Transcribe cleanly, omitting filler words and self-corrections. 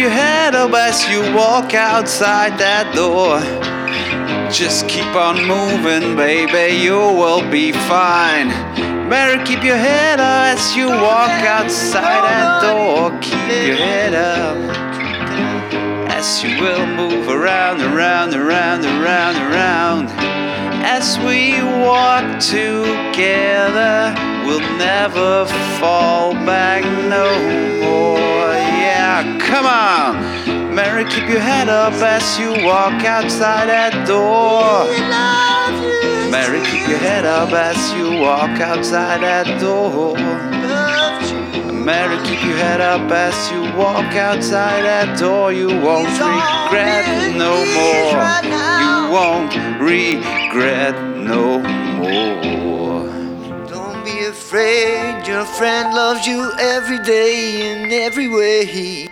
your head up as you walk outside that door. Just keep on moving, baby, you will be fine. Mary, keep your head up as you walk outside that door. Keep your head up as you will move around, around, around, around, around. As we walk together, we'll never fall back no more. Yeah, come on. Mary, keep your head up as you walk outside that door. Mary, keep your head up as you walk outside that door. Mary, keep your head up as you walk outside that door. You won't regret no more. You won't regret no more. Don't be afraid, your friend loves you every day in every way.